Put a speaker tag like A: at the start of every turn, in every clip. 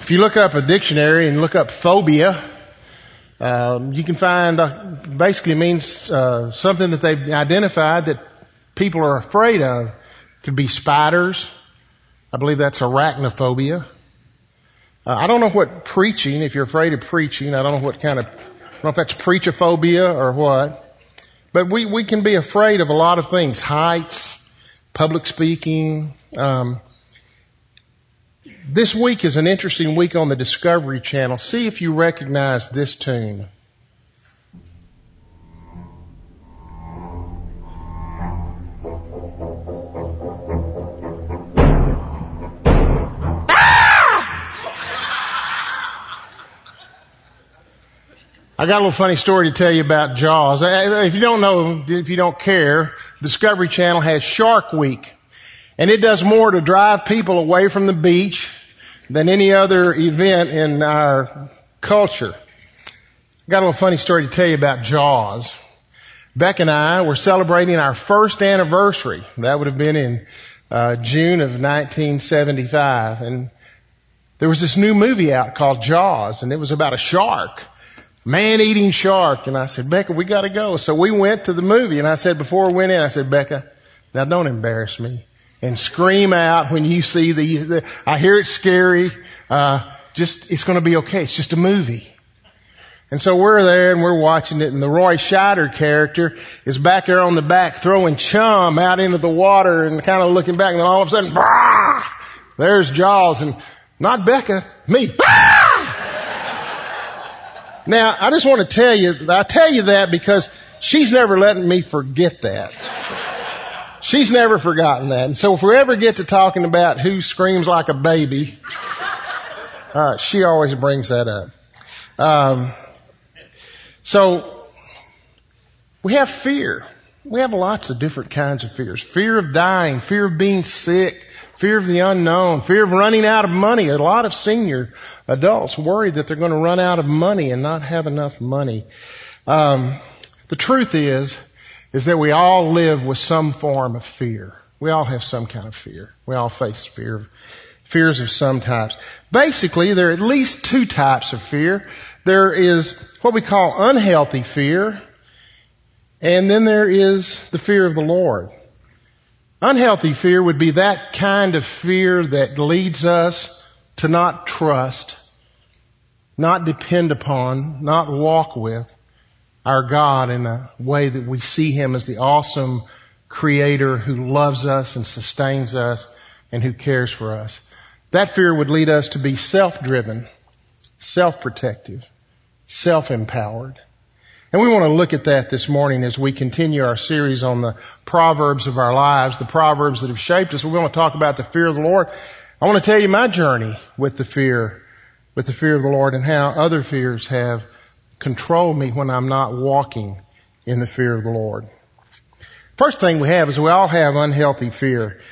A: If you look up a dictionary and look up phobia, you can find basically means something that they've identified that people are afraid of. It could be spiders. I believe that's arachnophobia. I don't know what preaching, if you're afraid of preaching, I don't know if that's preachophobia or what. But we can be afraid of a lot of things. Heights, public speaking. This week is an interesting week on the Discovery Channel. See if you recognize this tune. I got a little funny story to tell you about Jaws. If you don't know, if you don't care, Discovery Channel has Shark Week. And it does more to drive people away from the beach than any other event in our culture. I got a little funny story to tell you about Jaws. Beck and I were celebrating our first anniversary. That would have been in June of 1975. And there was this new movie out called Jaws, and it was about a shark. Man-eating shark. And I said, Becca, we got to go. So we went to the movie, and I said, before we went in, I said, Becca, now don't embarrass me and scream out when you see I hear it's scary. It's going to be okay. It's just a movie. And so we're there and we're watching it, and the Roy Scheider character is back there on the back throwing chum out into the water and kind of looking back, and then all of a sudden, brah, there's Jaws, and not Becca, me. Now, I just want to tell you, I tell you that because she's never letting me forget that. She's never forgotten that. And so if we ever get to talking about who screams like a baby, she always brings that up. So we have fear. We have lots of different kinds of fears. Fear of dying, fear of being sick, fear of the unknown, fear of running out of money. A lot of senior adults worry that they're going to run out of money and not have enough money. The truth is that we all live with some form of fear. We all have some kind of fear. We all face fears of some types. Basically, there are at least two types of fear. There is what we call unhealthy fear, and then there is the fear of the Lord. Unhealthy fear would be that kind of fear that leads us to not trust, not depend upon, not walk with our God in a way that we see Him as the awesome Creator who loves us and sustains us and who cares for us. That fear would lead us to be self-driven, self-protective, self-empowered. And we want to look at that this morning as we continue our series on the Proverbs of our lives, the Proverbs that have shaped us. We're going to talk about the fear of the Lord. I want to tell you my journey with the fear of the Lord and how other fears have control me when I'm not walking in the fear of the Lord. First thing we have is we all have unhealthy fear.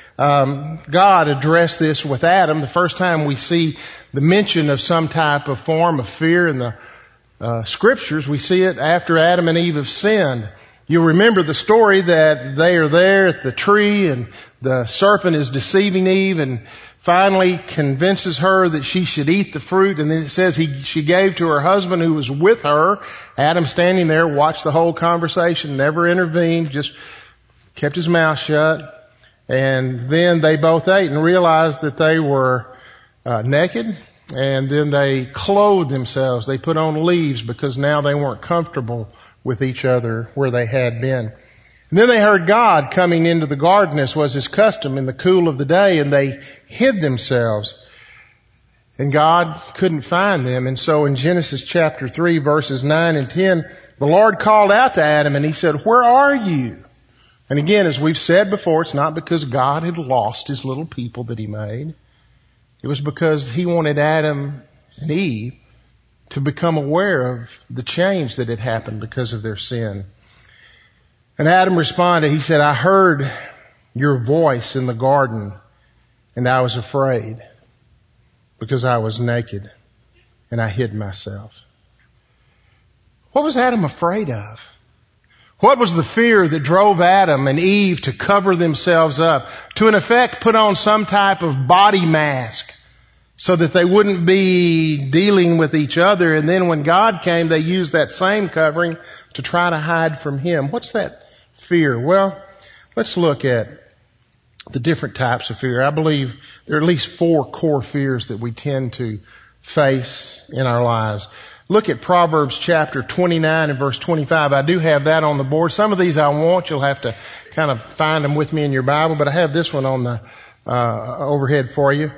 A: God addressed this with Adam. The first time we see the mention of some type of form of fear in the Scriptures, we see it after Adam and Eve have sinned. You'll remember the story that they are there at the tree and the serpent is deceiving Eve and finally convinces her that she should eat the fruit, and then it says she gave to her husband who was with her. Adam standing there, watched the whole conversation, never intervened, just kept his mouth shut. And then they both ate and realized that they were naked, and then they clothed themselves. They put on leaves because now they weren't comfortable with each other where they had been. And then they heard God coming into the garden, as was His custom, in the cool of the day, and they hid themselves. And God couldn't find them. And so in Genesis chapter 3, verses 9 and 10, the Lord called out to Adam and He said, "Where are you?" And again, as we've said before, it's not because God had lost His little people that He made. It was because He wanted Adam and Eve to become aware of the change that had happened because of their sin. And Adam responded, he said, "I heard your voice in the garden, and I was afraid because I was naked, and I hid myself." What was Adam afraid of? What was the fear that drove Adam and Eve to cover themselves up, to in effect put on some type of body mask so that they wouldn't be dealing with each other. And then when God came, they used that same covering to try to hide from Him. What's that fear? Well, let's look at the different types of fear. I believe there are at least 4 core fears that we tend to face in our lives. Look at Proverbs chapter 29 and verse 25. I do have that on the board. Some of these I won't. You'll have to kind of find them with me in your Bible, but I have this one on the overhead for you.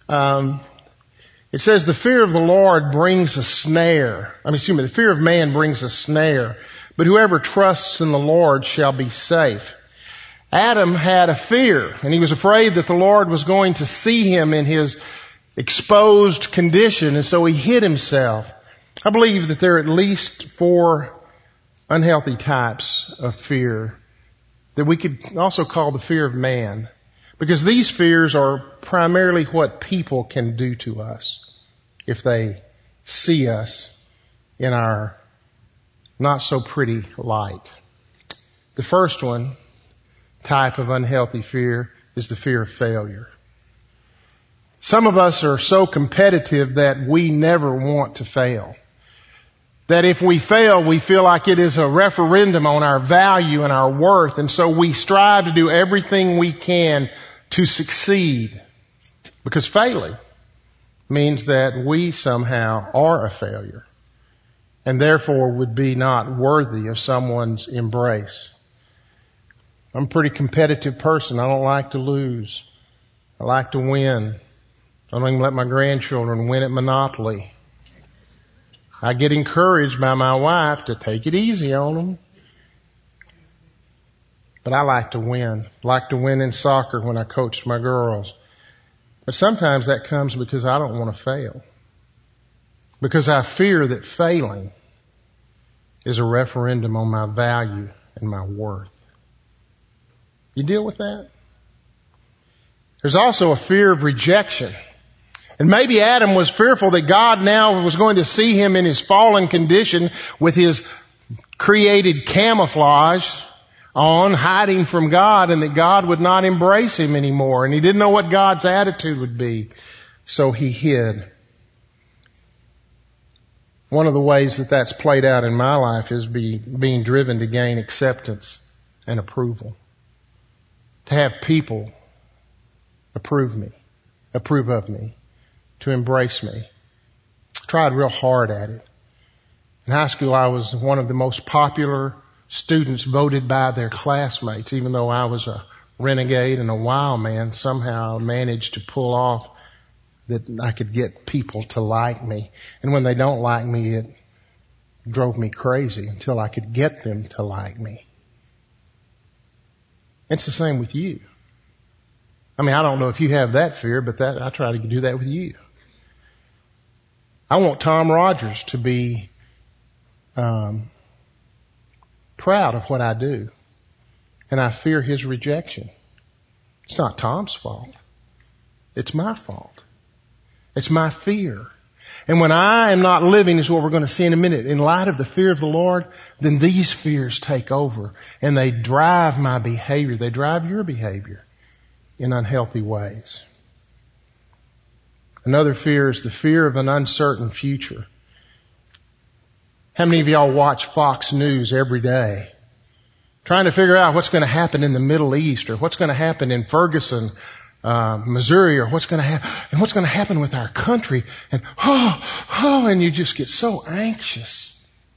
A: It says, the fear of the Lord brings a snare. The fear of man brings a snare, but whoever trusts in the Lord shall be safe. Adam had a fear, and he was afraid that the Lord was going to see him in his exposed condition, and so he hid himself. I believe that there are at least 4 unhealthy types of fear that we could also call the fear of man, because these fears are primarily what people can do to us if they see us in our not so pretty light. The first type of unhealthy fear is the fear of failure. Some of us are so competitive that we never want to fail. That if we fail, we feel like it is a referendum on our value and our worth, and so we strive to do everything we can to succeed. Because failing means that we somehow are a failure, and therefore would be not worthy of someone's embrace. I'm a pretty competitive person. I don't like to lose. I like to win. I don't even let my grandchildren win at Monopoly. I get encouraged by my wife to take it easy on them. But I like to win. I like to win in soccer when I coached my girls. But sometimes that comes because I don't want to fail. Because I fear that failing is a referendum on my value and my worth. You deal with that? There's also a fear of rejection. And maybe Adam was fearful that God now was going to see him in his fallen condition with his created camouflage on, hiding from God, and that God would not embrace him anymore. And he didn't know what God's attitude would be, so he hid. One of the ways that that's played out in my life is being driven to gain acceptance and approval. To have people approve of me, to embrace me. I tried real hard at it. In high school, I was one of the most popular students voted by their classmates. Even though I was a renegade and a wild man, somehow I managed to pull off that I could get people to like me. And when they don't like me, it drove me crazy until I could get them to like me. It's the same with you. I don't know if you have that fear, but I try to do that with you. I want Tom Rogers to be proud of what I do, and I fear his rejection. It's not Tom's fault. It's my fault. It's my fear. And when I am not living, is what we're going to see in a minute, in light of the fear of the Lord, then these fears take over and they drive my behavior. They drive your behavior in unhealthy ways. Another fear is the fear of an uncertain future. How many of y'all watch Fox News every day? Trying to figure out what's going to happen in the Middle East, or what's going to happen in Ferguson, Missouri, or what's going to happen with our country, and and you just get so anxious.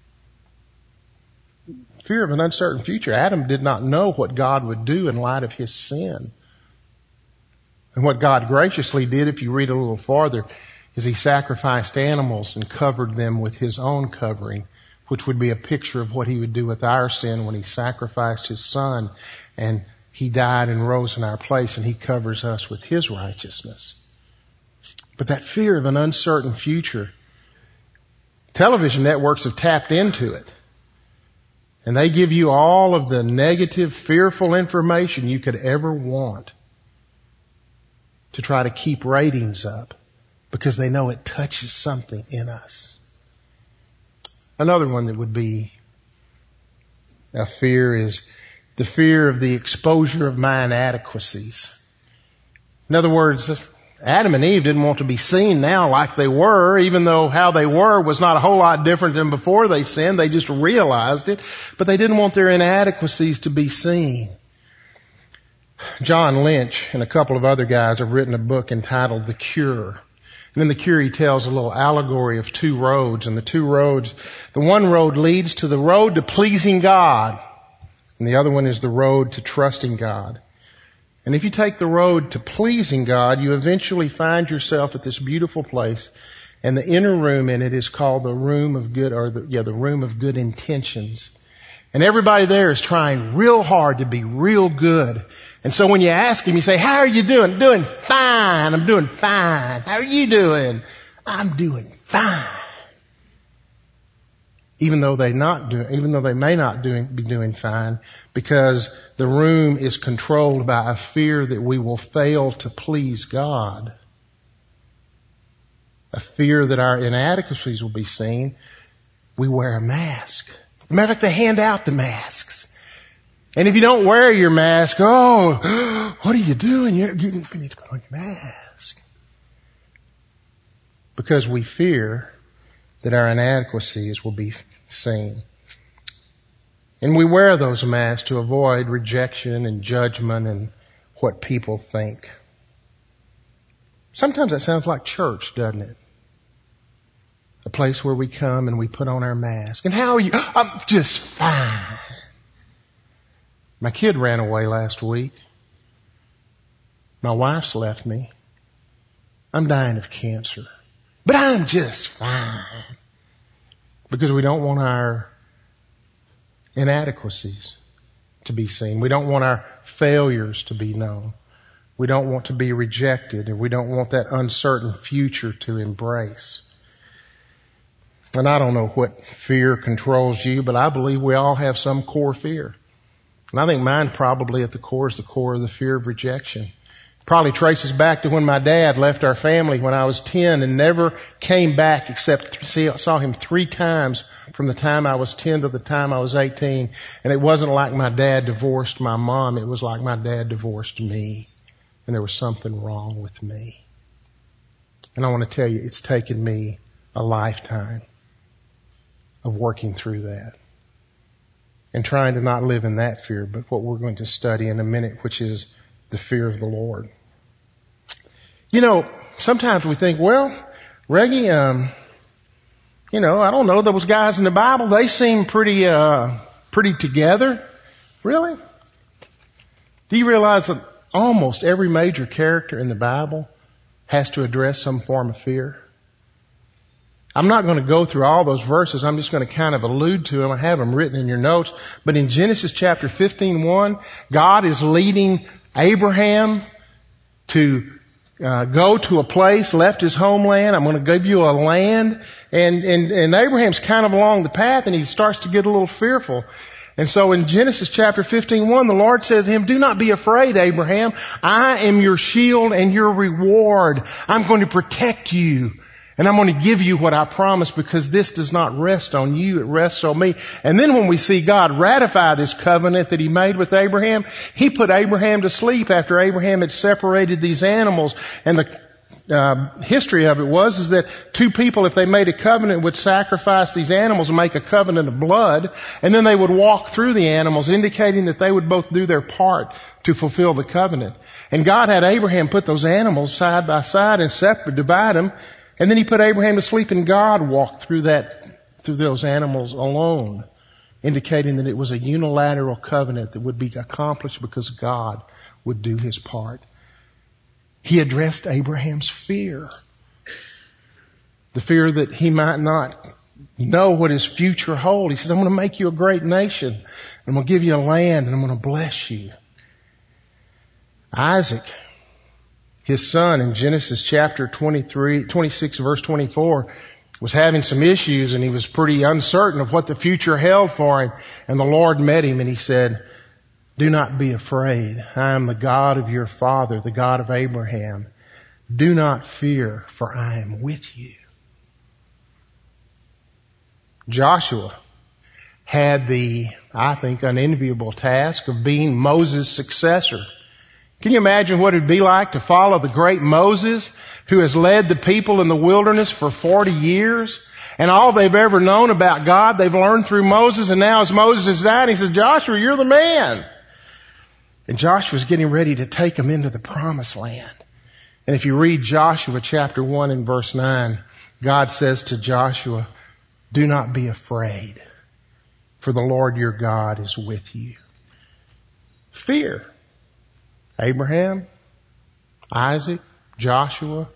A: Fear of an uncertain future. Adam did not know what God would do in light of his sin. And what God graciously did, if you read a little farther, is he sacrificed animals and covered them with his own covering, which would be a picture of what he would do with our sin when he sacrificed his son and he died and rose in our place, and he covers us with his righteousness. But that fear of an uncertain future, television networks have tapped into it. And they give you all of the negative, fearful information you could ever want to try to keep ratings up, because they know it touches something in us. Another one that would be a fear is the fear of the exposure of my inadequacies. In other words, Adam and Eve didn't want to be seen now like they were, even though how they were was not a whole lot different than before they sinned. They just realized it, but they didn't want their inadequacies to be seen. John Lynch and a couple of other guys have written a book entitled The Cure. And in The Cure, he tells a little allegory of two roads. And the two roads, the one road leads to the road to pleasing God. And the other one is the road to trusting God. And if you take the road to pleasing God, you eventually find yourself at this beautiful place. And the inner room in it is called the room of good, the room of good intentions. And everybody there is trying real hard to be real good. And so when you ask him, you say, how are you doing? Doing fine. I'm doing fine. How are you doing? I'm doing fine. Even though they may not be doing fine, because the room is controlled by a fear that we will fail to please God. A fear that our inadequacies will be seen. We wear a mask. As a matter of fact, they hand out the masks. And if you don't wear your mask, oh, what are you doing? You need to put on your mask. Because we fear that our inadequacies will be seen. And we wear those masks to avoid rejection and judgment and what people think. Sometimes that sounds like church, doesn't it? A place where we come and we put on our mask. And how are you? I'm just fine. My kid ran away last week. My wife's left me. I'm dying of cancer. But I'm just fine. Because we don't want our inadequacies to be seen. We don't want our failures to be known. We don't want to be rejected, and we don't want that uncertain future to embrace. And I don't know what fear controls you, but I believe we all have some core fear. And I think mine probably at the core is the core of the fear of rejection. Probably traces back to when my dad left our family when I was 10 and never came back except saw him 3 times from the time I was 10 to the time I was 18. And it wasn't like my dad divorced my mom. It was like my dad divorced me. And there was something wrong with me. And I want to tell you, it's taken me a lifetime of working through that. And trying to not live in that fear, but what we're going to study in a minute, which is the fear of the Lord. You know, sometimes we think, well, Reggie, I don't know, those guys in the Bible, they seem pretty together. Really? Do you realize that almost every major character in the Bible has to address some form of fear? I'm not going to go through all those verses. I'm just going to kind of allude to them. I have them written in your notes. But in Genesis chapter 15:1, God is leading Abraham to go to a place, left his homeland. I'm going to give you a land. And Abraham's kind of along the path, and he starts to get a little fearful. And so in Genesis chapter 15:1, the Lord says to him, do not be afraid, Abraham. I am your shield and your reward. I'm going to protect you. And I'm going to give you what I promised, because this does not rest on you. It rests on me. And then when we see God ratify this covenant that he made with Abraham, he put Abraham to sleep after Abraham had separated these animals. And the history of it is that 2 people, if they made a covenant, would sacrifice these animals and make a covenant of blood. And then they would walk through the animals, indicating that they would both do their part to fulfill the covenant. And God had Abraham put those animals side by side and divide them. And then he put Abraham to sleep, and God walked through those animals alone, indicating that it was a unilateral covenant that would be accomplished because God would do his part. He addressed Abraham's fear. The fear that he might not know what his future holds. He said, I'm going to make you a great nation. I'm going to give you a land, and I'm going to bless you. Isaac, his son, in Genesis chapter 26 verse 24, was having some issues, and he was pretty uncertain of what the future held for him. And the Lord met him, and he said, do not be afraid. I am the God of your father, the God of Abraham. Do not fear, for I am with you. Joshua had the, I think, unenviable task of being Moses' successor. Can you imagine what it would be like to follow the great Moses, who has led the people in the wilderness for 40 years? And all they've ever known about God, they've learned through Moses. And now as Moses is dying, he says, Joshua, you're the man. And Joshua's getting ready to take them into the promised land. And if you read Joshua chapter 1 and verse 9, God says to Joshua, do not be afraid, for the Lord your God is with you. Fear. Abraham, Isaac, Joshua,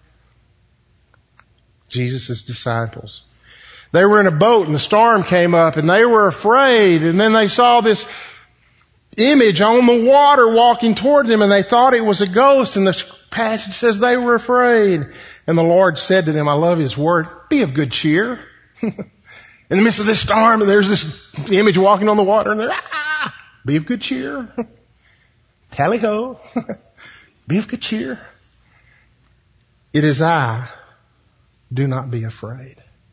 A: Jesus' disciples. They were in a boat and the storm came up and they were afraid, and then they saw this image on the water walking toward them and they thought it was a ghost, and the passage says they were afraid. And the Lord said to them, I love His word, be of good cheer. In the midst of this storm, and there's this image walking on the water, and they're, be of good cheer. Tally ho. Be of good cheer. It is I. Do not be afraid.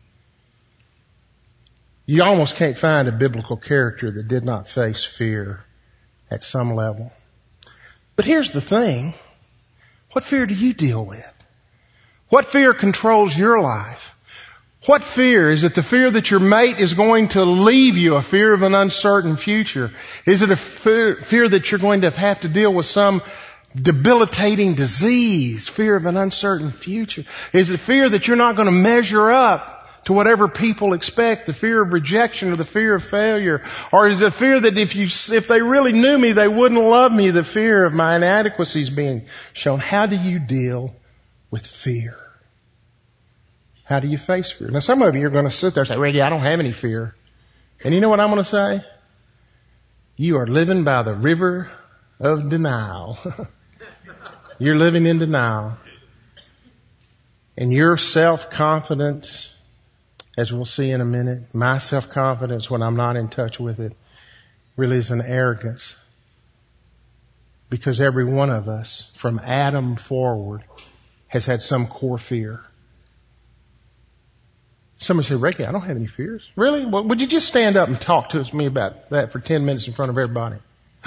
A: You almost can't find a biblical character that did not face fear at some level. But here's the thing. What fear do you deal with? What fear controls your life? What fear? Is it the fear that your mate is going to leave you, a fear of an uncertain future? Is it a fear that you're going to have to deal with some debilitating disease, fear of an uncertain future? Is it fear that you're not going to measure up to whatever people expect, the fear of rejection or the fear of failure? Or is it fear that if they really knew me, they wouldn't love me, the fear of my inadequacies being shown? How do you deal with fear? How do you face fear? Now some of you are going to sit there and say, Reggie, I don't have any fear. And you know what I'm going to say? You are living by the river of denial. You're living in denial. And your self-confidence, as we'll see in a minute, my self-confidence when I'm not in touch with it, really is an arrogance. Because every one of us, from Adam forward, has had some core fear. Somebody said, Ricky, I don't have any fears. Really? Well, would you just stand up and talk to me about that for 10 minutes in front of everybody?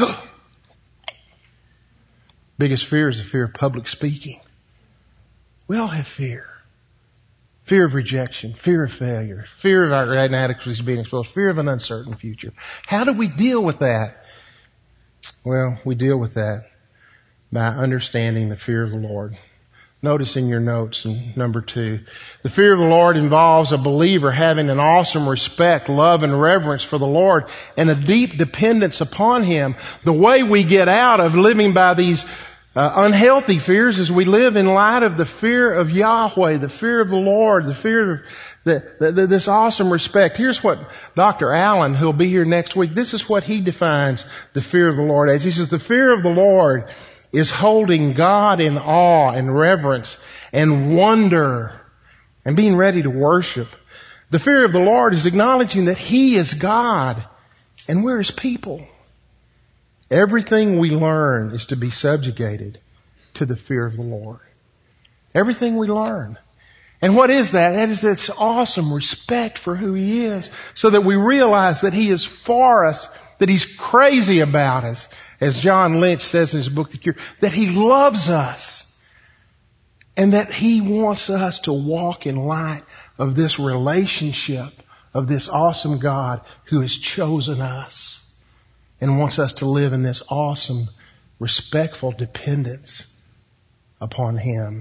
A: Biggest fear is the fear of public speaking. We all have fear. Fear of rejection, fear of failure, fear of our inadequacies being exposed, fear of an uncertain future. How do we deal with that? Well, we deal with that by understanding the fear of the Lord. Notice in your notes in number 2, the fear of the Lord involves a believer having an awesome respect, love, and reverence for the Lord and a deep dependence upon Him. The way we get out of living by these unhealthy fears is we live in light of the fear of Yahweh, the fear of the Lord, the fear of this awesome respect. Here's what Dr. Allen, who'll be here next week, this is what he defines the fear of the Lord as. He says, the fear of the Lord is holding God in awe and reverence and wonder and being ready to worship. The fear of the Lord is acknowledging that He is God and we're His people. Everything we learn is to be subjugated to the fear of the Lord. Everything we learn. And what is that? That is this awesome respect for who He is, so that we realize that He is for us, that He's crazy about us. As John Lynch says in his book, The Cure, that He loves us and that He wants us to walk in light of this relationship of this awesome God who has chosen us and wants us to live in this awesome, respectful dependence upon Him.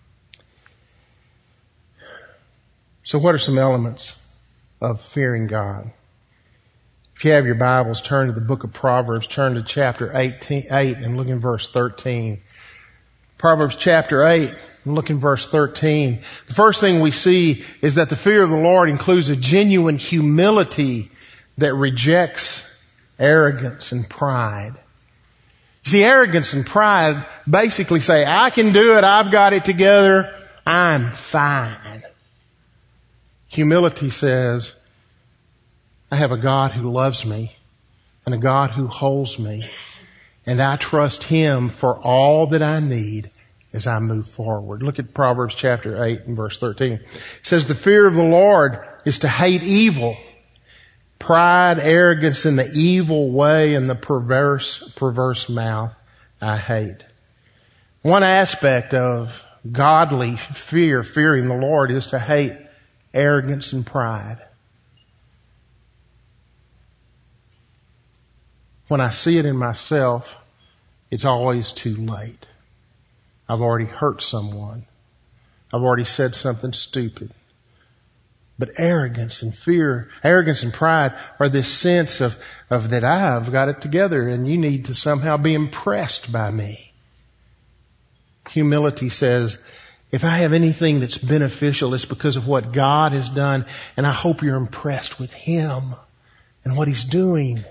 A: So what are some elements of fearing God? If you have your Bibles, turn to the book of Proverbs, turn to chapter 8 and look in verse 13. Proverbs chapter 8 and look in verse 13. The first thing we see is that the fear of the Lord includes a genuine humility that rejects arrogance and pride. You see, arrogance and pride basically say, I can do it, I've got it together, I'm fine. Humility says, I have a God who loves me and a God who holds me, and I trust Him for all that I need as I move forward. Look at Proverbs chapter 8 and verse 13. It says, the fear of the Lord is to hate evil, pride, arrogance, and the evil way and the perverse mouth I hate. One aspect of godly fear, fearing the Lord, is to hate arrogance and pride. When I see it in myself, it's always too late. I've already hurt someone. I've already said something stupid. But arrogance and fear, arrogance and pride are this sense of that I've got it together and you need to somehow be impressed by me. Humility says, if I have anything that's beneficial, it's because of what God has done, and I hope you're impressed with Him and what He's doing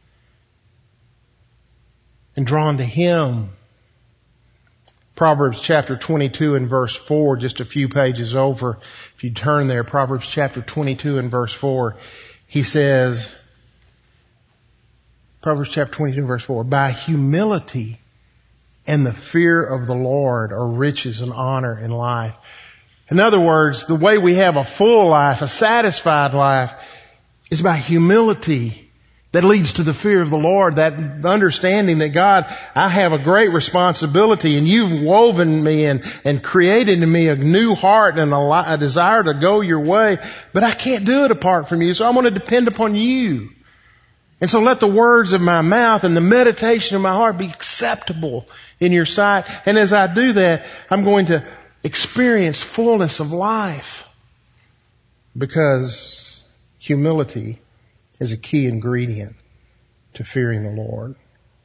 A: and drawn to Him. Proverbs chapter 22 and verse 4, just a few pages over. If you turn there, Proverbs chapter 22 and verse 4, he says, Proverbs chapter 22 and verse 4, by humility and the fear of the Lord are riches and honor in life. In other words, the way we have a full life, a satisfied life, is by humility that leads to the fear of the Lord, that understanding that God, I have a great responsibility and you've woven me and created in me a new heart and a desire to go your way, but I can't do it apart from you, so I'm going to depend upon you. And so let the words of my mouth and the meditation of my heart be acceptable in your sight. And as I do that, I'm going to experience fullness of life, because humility is a key ingredient to fearing the Lord.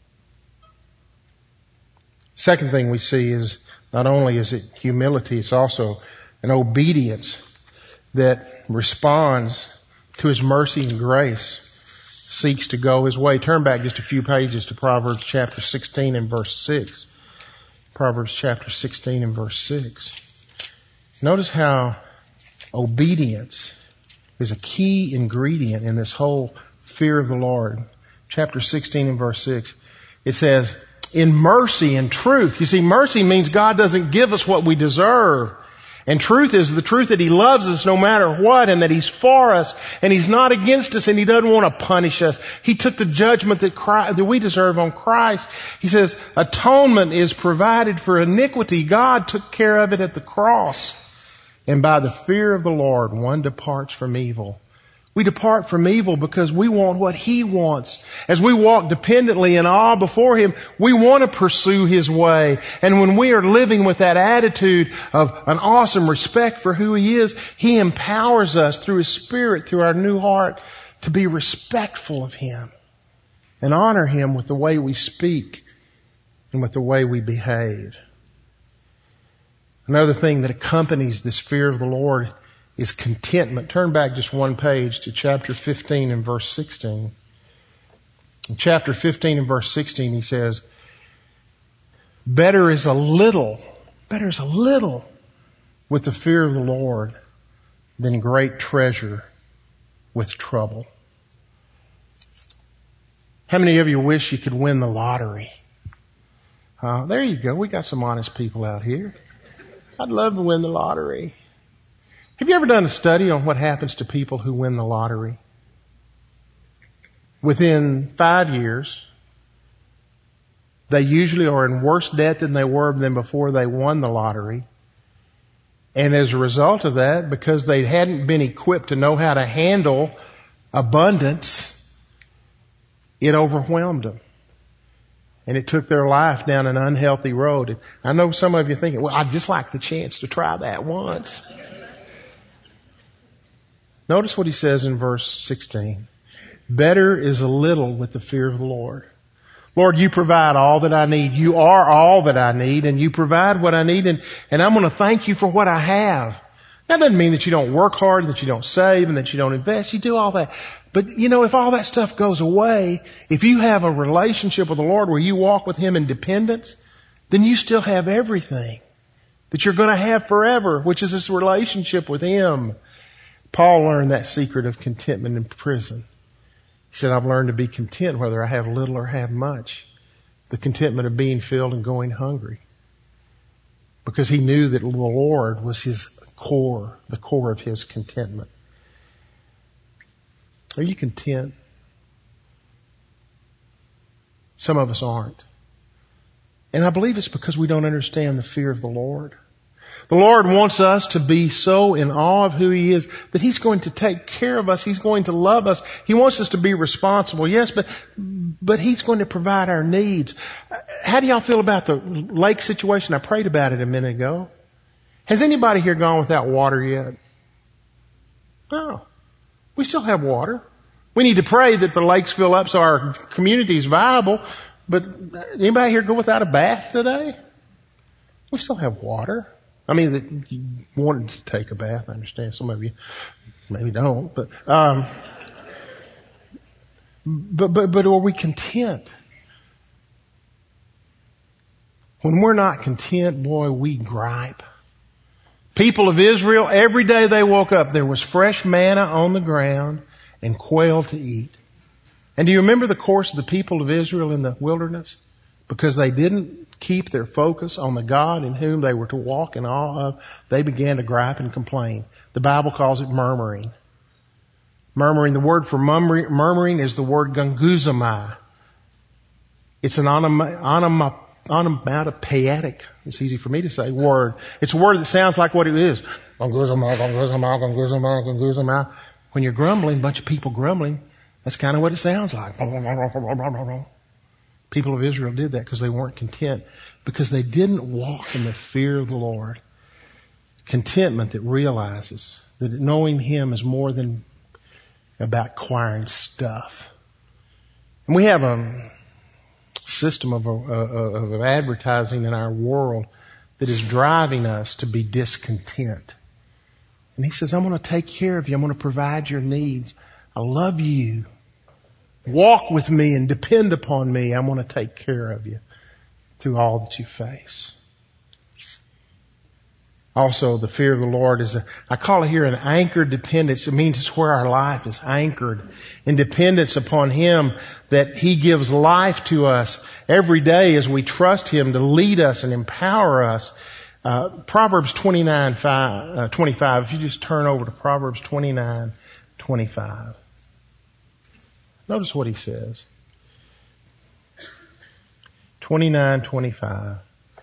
A: Second thing we see is not only is it humility, it's also an obedience that responds to His mercy and grace, seeks to go His way. Turn back just a few pages to Proverbs chapter 16 and verse 6. Proverbs chapter 16 and verse 6. Notice how obedience is a key ingredient in this whole fear of the Lord. Chapter 16 and verse 6. It says, in mercy and truth. You see, mercy means God doesn't give us what we deserve. And truth is the truth that He loves us no matter what, and that He's for us, and He's not against us, and He doesn't want to punish us. He took the judgment that we deserve on Christ. He says atonement is provided for iniquity. God took care of it at the cross. And by the fear of the Lord, one departs from evil. We depart from evil because we want what He wants. As we walk dependently in awe before Him, we want to pursue His way. And when we are living with that attitude of an awesome respect for who He is, He empowers us through His Spirit, through our new heart, to be respectful of Him and honor Him with the way we speak and with the way we behave. Another thing that accompanies this fear of the Lord is contentment. Turn back just one page to chapter 15 and verse 16. In chapter 15 and verse 16 he says, better is a little with the fear of the Lord than great treasure with trouble. How many of you wish you could win the lottery? There you go. We got some honest people out here. I'd love to win the lottery. Have you ever done a study on what happens to people who win the lottery? Within 5 years, they usually are in worse debt than they were before they won the lottery. And as a result of that, because they hadn't been equipped to know how to handle abundance, it overwhelmed them. And it took their life down an unhealthy road. I know some of you are thinking, well, I'd just like the chance to try that once. Notice what he says in verse 16. Better is a little with the fear of the Lord. Lord, you provide all that I need. You are all that I need, and you provide what I need, and I'm going to thank you for what I have. That doesn't mean that you don't work hard, that you don't save, and that you don't invest. You do all that. But, you know, if all that stuff goes away, if you have a relationship with the Lord where you walk with Him in dependence, then you still have everything that you're going to have forever, which is this relationship with Him. Paul learned that secret of contentment in prison. He said, I've learned to be content whether I have little or have much. The contentment of being filled and going hungry. Because he knew that the Lord was his core, the core of his contentment. Are you content? Some of us aren't. And I believe it's because we don't understand the fear of the Lord. The Lord wants us to be so in awe of who He is that He's going to take care of us. He's going to love us. He wants us to be responsible, yes, but He's going to provide our needs. How do y'all feel about the lake situation? I prayed about it a minute ago. Has anybody here gone without water yet? No. We still have water. We need to pray that the lakes fill up so our community is viable. But anybody here go without a bath today? We still have water. I mean, you wanted to take a bath. I understand some of you maybe don't, but are we content? When we're not content, boy, we gripe. People of Israel, every day they woke up, there was fresh manna on the ground and quail to eat. And do you remember the course of the people of Israel in the wilderness? Because they didn't keep their focus on the God in whom they were to walk in awe of, they began to gripe and complain. The Bible calls it murmuring. Murmuring, the word for murmuring is the word gunguzamai. It's an onomatopoeic, it's easy for me to say, word. It's a word that sounds like what it is. Gunguzamai, gunguzamai, gunguzamai, gunguzamai. When you're grumbling, a bunch of people grumbling, that's kind of what it sounds like. People of Israel did that because they weren't content, because they didn't walk in the fear of the Lord. Contentment that realizes that knowing Him is more than about acquiring stuff. And we have a system of advertising in our world that is driving us to be discontent. And He says, I'm going to take care of you. I'm going to provide your needs. I love you. Walk with me and depend upon me. I'm going to take care of you through all that you face. Also, the fear of the Lord is I call it here an anchored dependence. It means it's where our life is anchored in dependence upon Him, that He gives life to us every day as we trust Him to lead us and empower us. Proverbs 29:25. If you just turn over to Proverbs 29:25. Notice what he says. 29:25.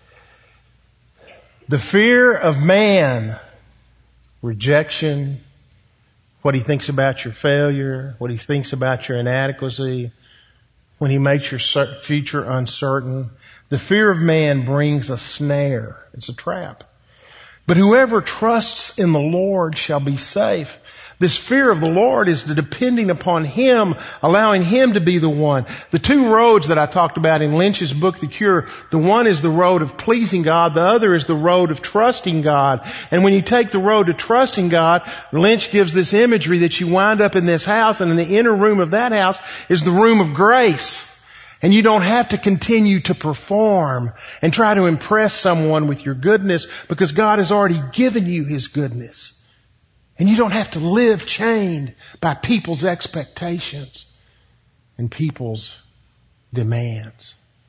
A: The fear of man, rejection, what he thinks about your failure, what he thinks about your inadequacy, when he makes your future uncertain. The fear of man brings a snare. It's a trap. But whoever trusts in the Lord shall be safe. This fear of the Lord is the depending upon Him, allowing Him to be the one. The two roads that I talked about in Lynch's book, The Cure, the one is the road of pleasing God, the other is the road of trusting God. And when you take the road to trusting God, Lynch gives this imagery that you wind up in this house, and in the inner room of that house is the room of grace. And you don't have to continue to perform and try to impress someone with your goodness, because God has already given you His goodness. And you don't have to live chained by people's expectations and people's demands.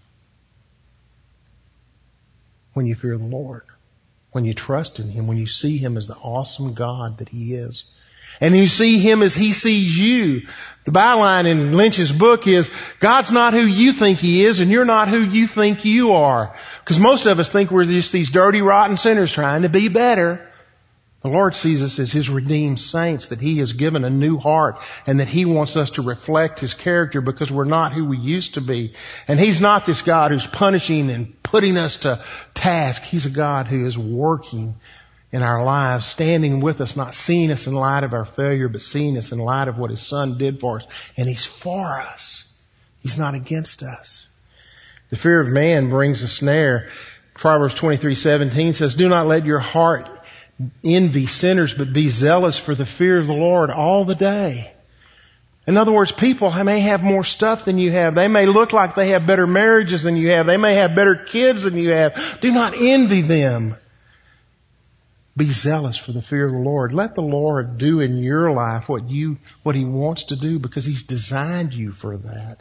A: When you fear the Lord, when you trust in Him, when you see Him as the awesome God that He is, and you see Him as He sees you. The byline in Lynch's book is, God's not who you think He is, and you're not who you think you are. Because most of us think we're just these dirty, rotten sinners trying to be better. The Lord sees us as His redeemed saints, that He has given a new heart, and that He wants us to reflect His character, because we're not who we used to be. And He's not this God who's punishing and putting us to task. He's a God who is working in our lives, standing with us, not seeing us in light of our failure, but seeing us in light of what His Son did for us. And He's for us. He's not against us. The fear of man brings a snare. Proverbs 23:17 says, do not let your heart envy sinners, but be zealous for the fear of the Lord all the day. In other words, people may have more stuff than you have. They may look like they have better marriages than you have. They may have better kids than you have. Do not envy them. Be zealous for the fear of the Lord. Let the Lord do in your life what He wants to do, because He's designed you for that.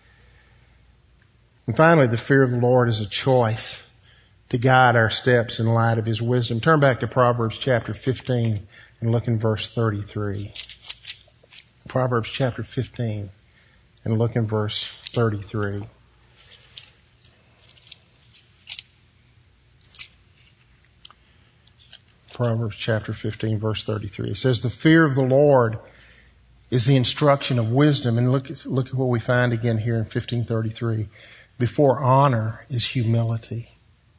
A: And finally, the fear of the Lord is a choice to guide our steps in light of His wisdom. Turn back to Proverbs chapter 15 and look in verse 33. Proverbs chapter 15 and look in verse 33. Proverbs chapter 15, verse 33. It says, the fear of the Lord is the instruction of wisdom. And look at what we find again here in 15:33. Before honor is humility.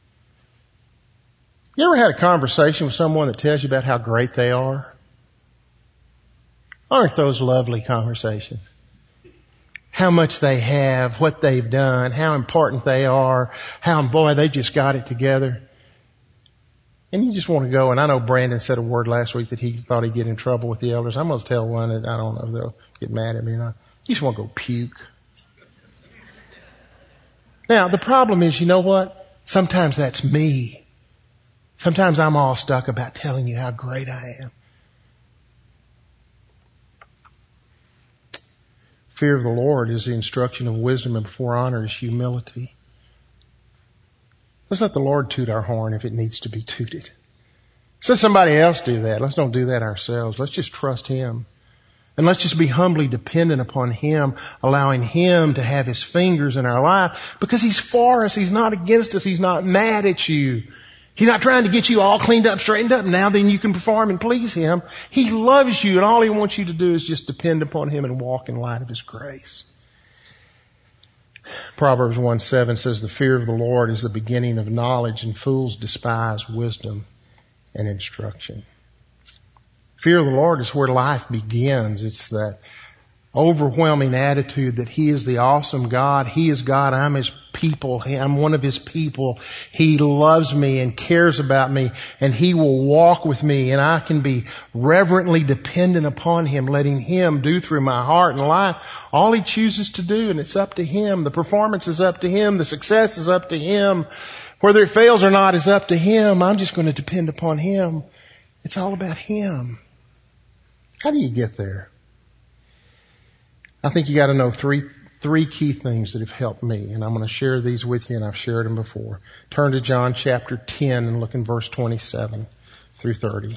A: You ever had a conversation with someone that tells you about how great they are? Aren't those lovely conversations? How much they have, what they've done, how important they are, how, boy, they just got it together. And you just want to go, and I know Brandon said a word last week that he thought he'd get in trouble with the elders. I'm going to tell one that I don't know if they'll get mad at me or not. You just want to go puke. Now, the problem is, you know what? Sometimes that's me. Sometimes I'm all stuck about telling you how great I am. Fear of the Lord is the instruction of wisdom, and before honor is humility. Let's let the Lord toot our horn if it needs to be tooted. Let's let somebody else do that. Let's don't do that ourselves. Let's just trust Him. And let's just be humbly dependent upon Him, allowing Him to have His fingers in our life, because He's for us. He's not against us. He's not mad at you. He's not trying to get you all cleaned up, straightened up. Now then you can perform and please Him. He loves you, and all He wants you to do is just depend upon Him and walk in light of His grace. Proverbs 1:7 says, the fear of the Lord is the beginning of knowledge, and fools despise wisdom and instruction. Fear of the Lord is where life begins. It's that overwhelming attitude that He is the awesome God. He is God. I'm His people. I'm one of His people. He loves me and cares about me, and He will walk with me, and I can be reverently dependent upon Him, letting Him do through my heart and life all He chooses to do, and it's up to Him. The performance is up to Him. The success is up to Him. Whether it fails or not is up to Him. I'm just going to depend upon Him. It's all about Him. How do you get there? I think you got to know three key things that have helped me, and I'm going to share these with you, and I've shared them before. Turn to John chapter 10 and look in verse 27 through 30.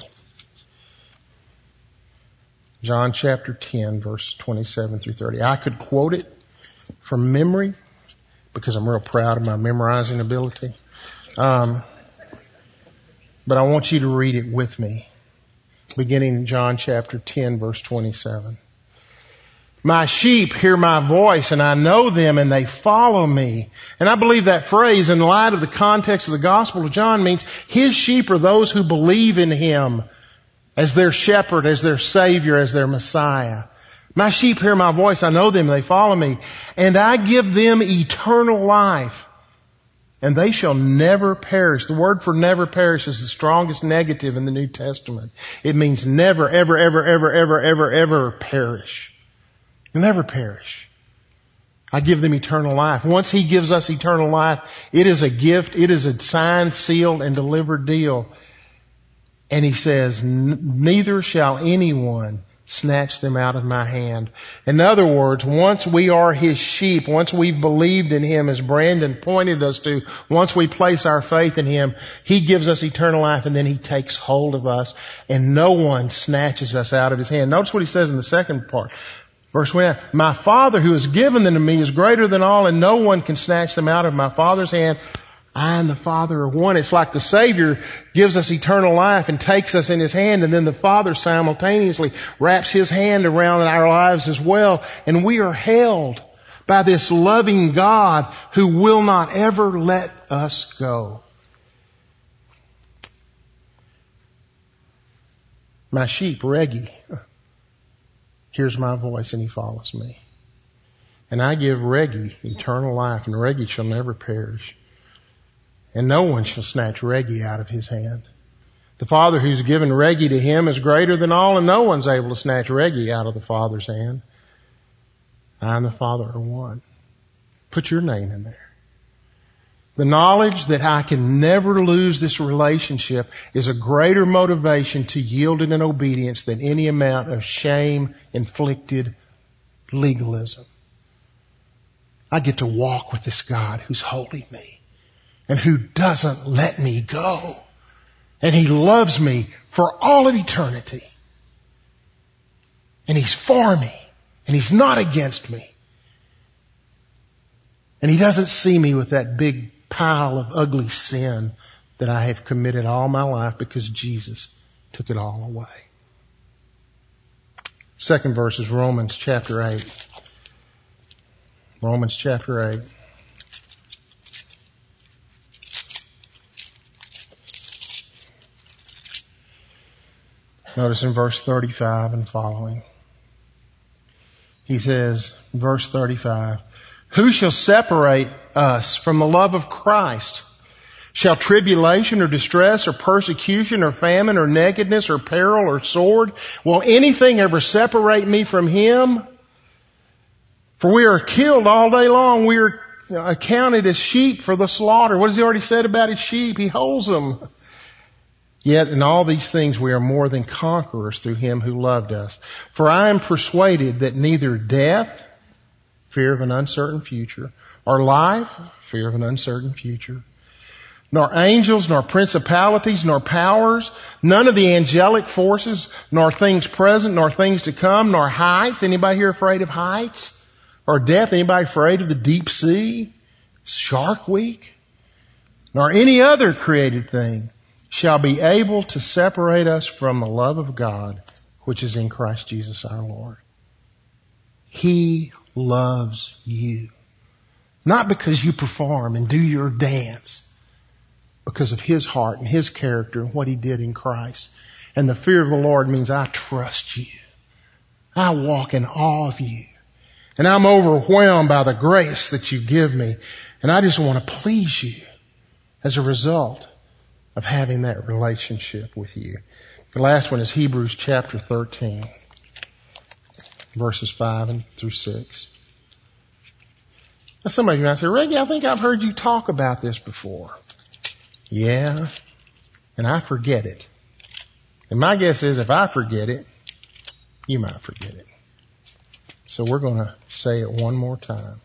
A: John chapter 10, verse 27 through 30. I could quote it from memory because I'm real proud of my memorizing ability. But I want you to read it with me, beginning in John chapter 10, verse 27. My sheep hear my voice, and I know them, and they follow me. And I believe that phrase, in light of the context of the Gospel of John, means His sheep are those who believe in Him as their shepherd, as their Savior, as their Messiah. My sheep hear my voice, I know them, they follow me, and I give them eternal life, and they shall never perish. The word for never perish is the strongest negative in the New Testament. It means never, ever, ever, ever, ever, ever, ever perish. Never perish. I give them eternal life. Once He gives us eternal life, it is a gift. It is a signed, sealed, and delivered deal. And He says, neither shall anyone snatch them out of my hand. In other words, once we are His sheep, once we've believed in Him, as Brandon pointed us to, once we place our faith in Him, He gives us eternal life, and then He takes hold of us, and no one snatches us out of His hand. Notice what He says in the second part. Verse 1, my Father who has given them to me is greater than all, and no one can snatch them out of my Father's hand. I and the Father are one. It's like the Savior gives us eternal life and takes us in His hand, and then the Father simultaneously wraps His hand around our lives as well, and we are held by this loving God who will not ever let us go. My sheep, Reggie, hears my voice, and he follows me. And I give Reggie eternal life, and Reggie shall never perish. And no one shall snatch Reggie out of His hand. The Father who's given Reggie to Him is greater than all, and no one's able to snatch Reggie out of the Father's hand. I and the Father are one. Put your name in there. The knowledge that I can never lose this relationship is a greater motivation to yielding and obedience than any amount of shame-inflicted legalism. I get to walk with this God who's holding me and who doesn't let me go. And He loves me for all of eternity. And He's for me. And He's not against me. And He doesn't see me with that big pile of ugly sin that I have committed all my life, because Jesus took it all away. Second verse is Romans chapter 8. Romans chapter 8. Notice in verse 35 and following. He says, verse 35, who shall separate us from the love of Christ? Shall tribulation or distress or persecution or famine or nakedness or peril or sword? Will anything ever separate me from Him? For we are killed all day long. We are accounted as sheep for the slaughter. What has He already said about His sheep? He holds them. Yet in all these things we are more than conquerors through Him who loved us. For I am persuaded that neither death, fear of an uncertain future, or life, fear of an uncertain future, nor angels, nor principalities, nor powers, none of the angelic forces, nor things present, nor things to come, nor height. Anybody here afraid of heights? Or depth? Anybody afraid of the deep sea? Shark Week? Nor any other created thing shall be able to separate us from the love of God, which is in Christ Jesus our Lord. He loves you. Not because you perform and do your dance, because of His heart and His character and what He did in Christ. And the fear of the Lord means I trust you. I walk in awe of you. And I'm overwhelmed by the grace that you give me. And I just want to please you as a result of having that relationship with you. The last one is Hebrews chapter 13, verses 5 through 6. Now some of you might say, Reggie, I think I've heard you talk about this before. Yeah, and I forget it. And my guess is if I forget it, you might forget it. So we're going to say it one more time.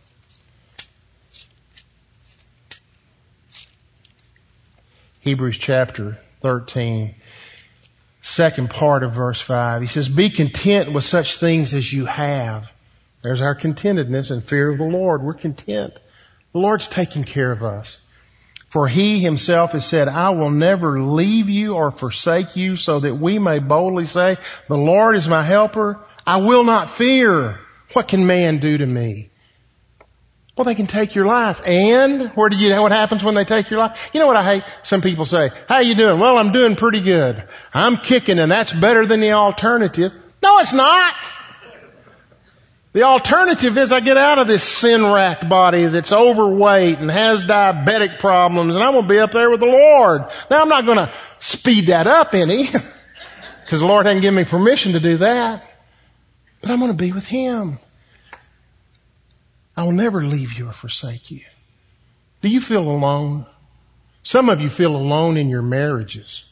A: Hebrews chapter 13, second part of verse 5. He says, be content with such things as you have. There's our contentedness and fear of the Lord. We're content. The Lord's taking care of us. For He Himself has said, I will never leave you or forsake you, so that we may boldly say, the Lord is my helper. I will not fear. What can man do to me? Well, they can take your life. And what happens when they take your life? You know what I hate? Some people say, how you doing? Well, I'm doing pretty good. I'm kicking, and that's better than the alternative. No, it's not. The alternative is I get out of this sin-racked body that's overweight and has diabetic problems, and I'm going to be up there with the Lord. Now, I'm not going to speed that up any, because the Lord hasn't given me permission to do that. But I'm going to be with Him. I will never leave you or forsake you. Do you feel alone? Some of you feel alone in your marriages.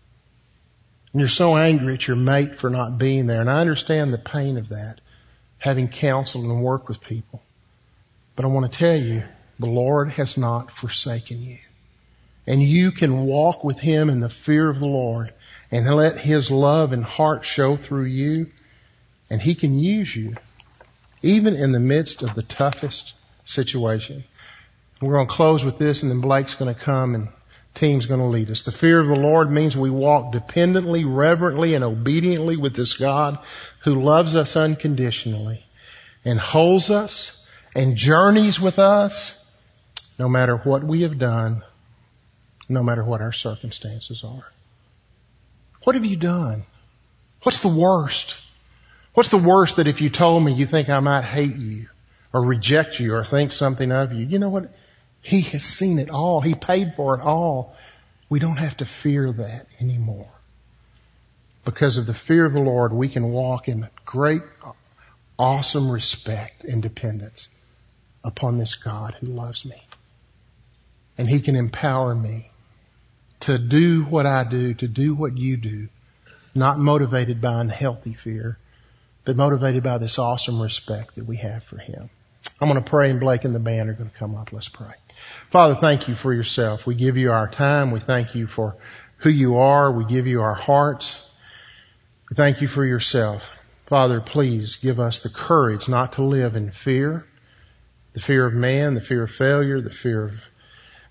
A: And you're so angry at your mate for not being there. And I understand the pain of that, having counseled and worked with people. But I want to tell you, the Lord has not forsaken you. And you can walk with Him in the fear of the Lord and let His love and heart show through you. And He can use you even in the midst of the toughest situation. We're going to close with this, and then Blake's going to come and team's going to lead us. The fear of the Lord means we walk dependently, reverently, and obediently with this God who loves us unconditionally and holds us and journeys with us no matter what we have done, no matter what our circumstances are. What have you done? What's the worst? What's the worst that if you told me you think I might hate you or reject you or think something of you? You know what? He has seen it all. He paid for it all. We don't have to fear that anymore. Because of the fear of the Lord, we can walk in great, awesome respect and dependence upon this God who loves me. And He can empower me to do what I do, to do what you do, not motivated by unhealthy fear, but motivated by this awesome respect that we have for Him. I'm going to pray, and Blake and the band are going to come up. Let's pray. Father, thank you for yourself. We give you our time. We thank you for who you are. We give you our hearts. We thank you for yourself. Father, please give us the courage not to live in fear, the fear of man, the fear of failure, the fear of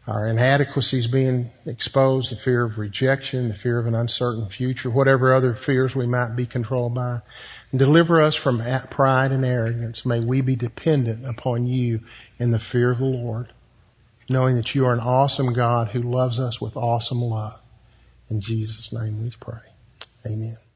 A: our inadequacies being exposed, the fear of rejection, the fear of an uncertain future, whatever other fears we might be controlled by. And deliver us from pride and arrogance. May we be dependent upon you in the fear of the Lord, knowing that you are an awesome God who loves us with awesome love. In Jesus' name we pray. Amen.